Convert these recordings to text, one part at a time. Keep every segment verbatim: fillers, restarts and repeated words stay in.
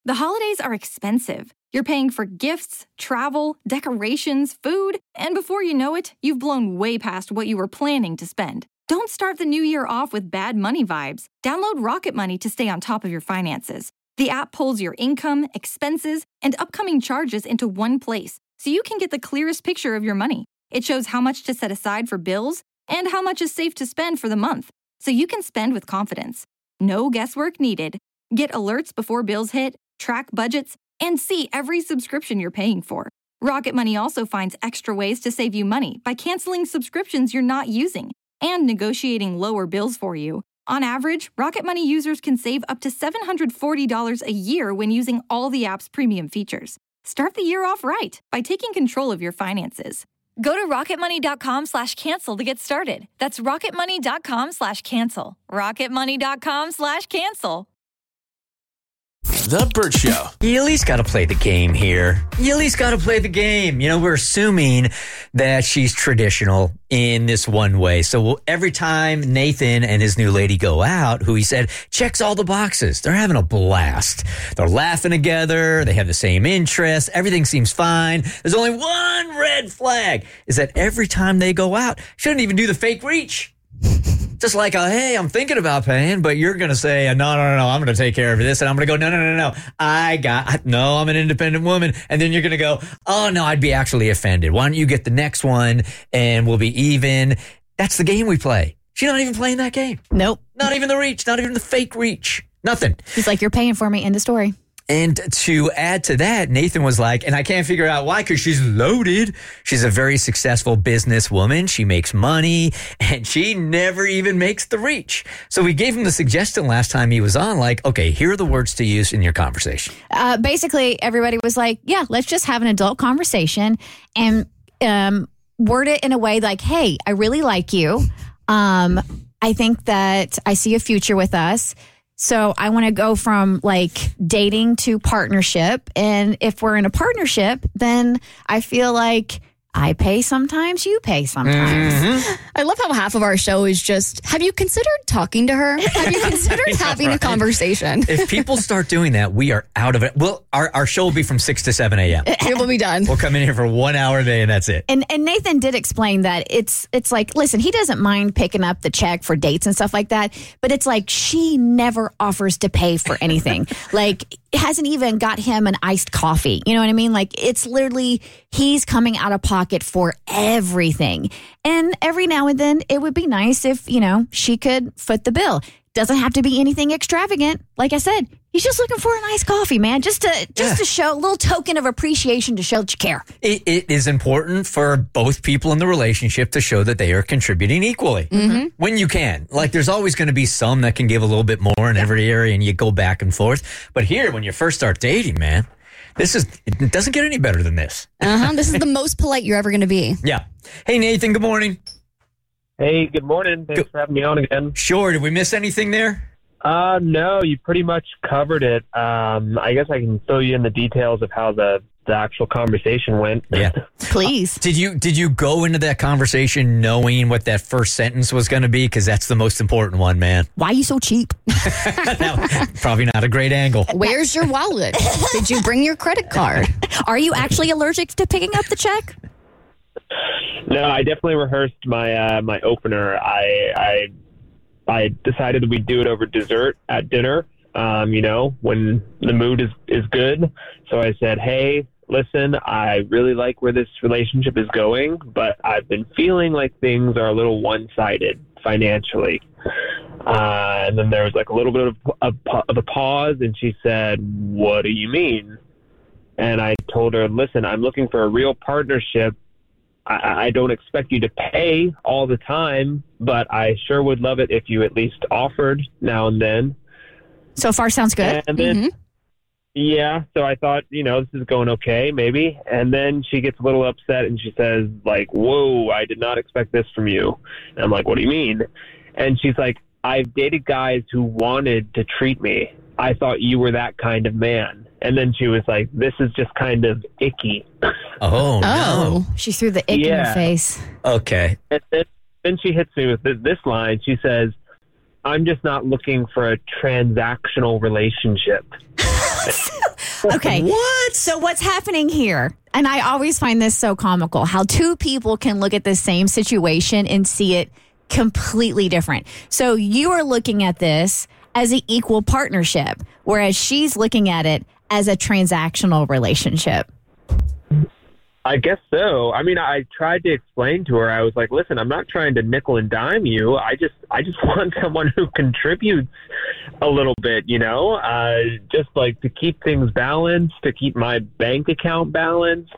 The holidays are expensive. You're paying for gifts, travel, decorations, food, and before you know it, you've blown way past what you were planning to spend. Don't start the new year off with bad money vibes. Download Rocket Money to stay on top of your finances. The app pulls your income, expenses, and upcoming charges into one place, so you can get the clearest picture of your money. It shows how much to set aside for bills and how much is safe to spend for the month, so you can spend with confidence. No guesswork needed. Get alerts before bills hit, track budgets, and see every subscription you're paying for. Rocket Money also finds extra ways to save you money by canceling subscriptions you're not using and negotiating lower bills for you. On average, Rocket Money users can save up to seven hundred forty dollars a year when using all the app's premium features. Start the year off right by taking control of your finances. Go to rocketmoney.com slash cancel to get started. That's rocketmoney.com slash cancel. rocketmoney.com slash cancel. The Bert Show. You at least got to play the game here. You at least got to play the game. You know, we're assuming that she's traditional in this one way. So every time Nathan and his new lady go out, who he said checks all the boxes, they're having a blast. They're laughing together. They have the same interests. Everything seems fine. There's only one red flag, is that every time they go out, shouldn't even do the fake reach. Just like, a, hey, I'm thinking about paying, but you're going to say, no, no, no, no, I'm going to take care of this. And I'm going to go, no, no, no, no, I got, no, I'm an independent woman. And then you're going to go, oh, no, I'd be actually offended. Why don't you get the next one and we'll be even? That's the game we play. She's not even playing that game. Nope. Not even the reach, not even the fake reach. Nothing. He's like, you're paying for me. End of story. And to add to that, Nathan was like, and I can't figure out why, because she's loaded. She's a very successful businesswoman. She makes money, and she never even makes the reach. So we gave him the suggestion last time he was on, like, okay, here are the words to use in your conversation. Uh, basically, everybody was like, yeah, let's just have an adult conversation and um, word it in a way like, hey, I really like you. Um, I think that I see a future with us. So I want to go from like dating to partnership. And if we're in a partnership, then I feel like I pay sometimes, you pay sometimes. Mm-hmm. I love how half of our show is just, have you considered talking to her? Have you considered having right. a conversation? If people start doing that, we are out of it. Well, our, our show will be from six to seven a.m. It will be done. We'll come in here for one hour a day and that's it. And and Nathan did explain that it's it's like, listen, he doesn't mind picking up the check for dates and stuff like that, but it's like she never offers to pay for anything. Like, it hasn't even got him an iced coffee. You know what I mean? Like, it's literally, he's coming out of pocket for everything. And every now and then, it would be nice if, you know, she could foot the bill. Doesn't have to be anything extravagant. Like I said, he's just looking for a nice coffee, man. Just to just Yeah. to show a little token of appreciation to show that you care. It, it is important for both people in the relationship to show that they are contributing equally Mm-hmm. when you can. Like, there's always going to be some that can give a little bit more in every area and you go back and forth. But here, when you first start dating, man, this is, it doesn't get any better than this. Uh-huh. This is the most polite you're ever going to be. Yeah. Hey, Nathan, good morning. Hey, good morning. Thanks Good. for having me on again. Sure. Did we miss anything there? Uh, no, you pretty much covered it. Um, I guess I can fill you in the details of how the, the actual conversation went. Yeah. Please. Did you did you go into that conversation knowing what that first sentence was going to be? Because that's the most important one, man. Why are you so cheap? Now, probably not a great angle. Where's your wallet? Did you bring your credit card? Are you actually allergic to picking up the check? No, I definitely rehearsed my uh, my opener. I I I decided that we'd do it over dessert at dinner. Um, you know, when the mood is is good. So I said, hey, listen, I really like where this relationship is going, but I've been feeling like things are a little one-sided financially. Uh, and then there was like a little bit of a, of a pause, and she said, what do you mean? And I told her, listen, I'm looking for a real partnership. I, I don't expect you to pay all the time, but I sure would love it if you at least offered now and then. So far, sounds good. And then, Mm-hmm. yeah, so I thought, you know, this is going okay, maybe. And then she gets a little upset and she says, like, whoa, I did not expect this from you. And I'm like, what do you mean? And she's like, I've dated guys who wanted to treat me. I thought you were that kind of man. And then she was like, this is just kind of icky. Oh, no. Oh. She threw the ick in Yeah. her face. Okay. And then, then she hits me with th- this line. She says, I'm just not looking for a transactional relationship. Okay. What? So what's happening here? And I always find this so comical, how two people can look at the same situation and see it completely different. So you are looking at this as an equal partnership, whereas she's looking at it as a transactional relationship. I guess so. I mean, I tried to explain to her. I was like, listen, I'm not trying to nickel and dime you. I just I just want someone who contributes a little bit, you know, uh, just like to keep things balanced, to keep my bank account balanced.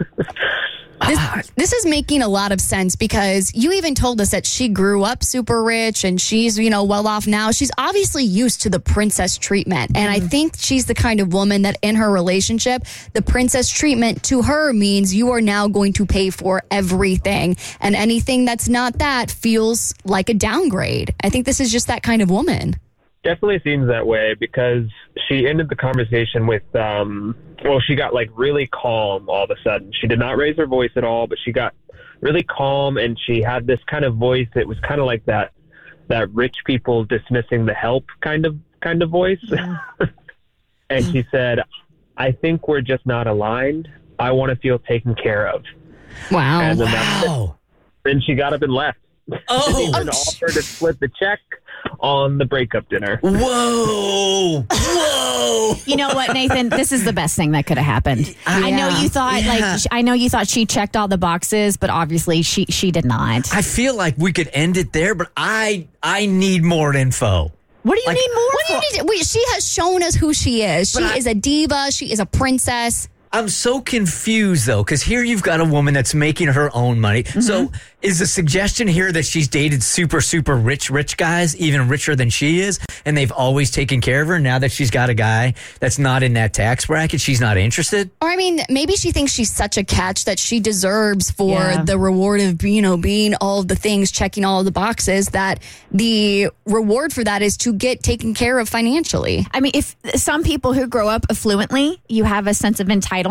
This, this is making a lot of sense because you even told us that she grew up super rich and she's, you know, well off now. She's obviously used to the princess treatment. And I think she's the kind of woman that in her relationship, the princess treatment to her means you are now going to pay for everything. And anything that's not that feels like a downgrade. I think this is just that kind of woman. Definitely seems that way because she ended the conversation with, um, well, she got like really calm all of a sudden. She did not raise her voice at all, but she got really calm and she had this kind of voice that was kind of like that, that rich people dismissing the help kind of, kind of voice. Yeah. And she said, I think we're just not aligned. I want to feel taken care of. Wow. And then, Wow. then she got up and left. Oh, Even offered to split the check on the breakup dinner. Whoa. Whoa. You know what, Nathan? This is the best thing that could have happened. I know you thought Yeah. like I know you thought she checked all the boxes, but obviously she she did not. I feel like we could end it there, but I I need more info. What do you Like- need more? What do you need to, wait, she has shown us who she is. She But I- is a diva. She is a princess. I'm so confused, though, because here you've got a woman that's making her own money. Mm-hmm. So is the suggestion here that she's dated super, super rich, rich guys, even richer than she is, and they've always taken care of her? Now that she's got a guy that's not in that tax bracket, she's not interested? Or, I mean, maybe she thinks she's such a catch that she deserves for Yeah. the reward of, you know, being all of the things, checking all of the boxes, that the reward for that is to get taken care of financially. I mean, if some people who grow up affluently, you have a sense of entitlement,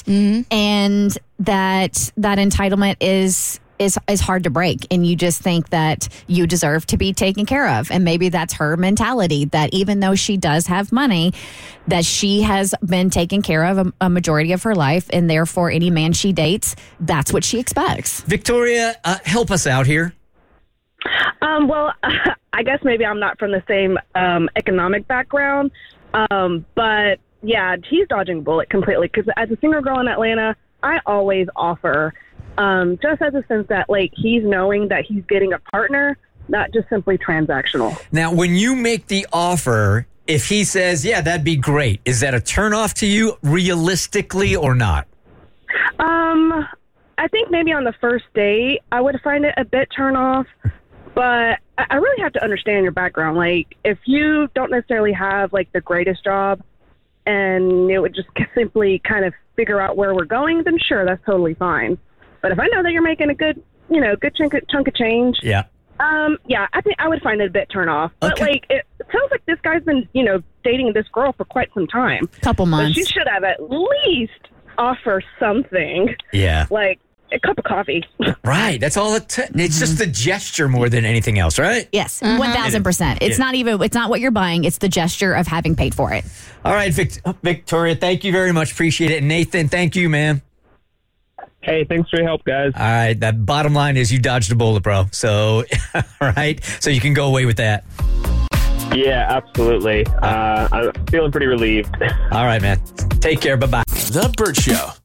and that that entitlement is is is hard to break, and you just think that you deserve to be taken care of, and maybe that's her mentality. That even though she does have money, that she has been taken care of a, a majority of her life, and therefore any man she dates, that's what she expects. Victoria, uh, help us out here. Um, well, I guess maybe I'm not from the same um, economic background, um, but yeah, he's dodging a bullet completely. Because as a single girl in Atlanta, I always offer, um, just as a sense that like he's knowing that he's getting a partner, not just simply transactional. Now, when you make the offer, if he says, yeah, that'd be great, is that a turnoff to you realistically or not? Um, I think maybe on the first date, I would find it a bit turn off. But I I really have to understand your background. Like, if you don't necessarily have like the greatest job, and it would just simply kind of figure out where we're going, then sure, that's totally fine. But if I know that you're making a good, you know, good chunk of, chunk of change, Yeah. um, yeah, I think I would find it a bit turn off. But Okay. like, it, it sounds like this guy's been, you know, dating this girl for quite some time. Couple So months. she should have at least offer something, Yeah. like a cup of coffee. Right. That's all it t- It's just the gesture more than anything else, right? Yes, one thousand percent. It's Yeah. not even. It's not what you're buying. It's the gesture of having paid for it. All right, Vic- Victoria, thank you very much. Appreciate it. And Nathan, thank you, man. Hey, thanks for your help, guys. All right. The bottom line is you dodged a bullet, bro. So, all right. So you can go away with that. Yeah, absolutely. Uh, I'm feeling pretty relieved. All right, man. Take care. Bye bye. The Burt Show.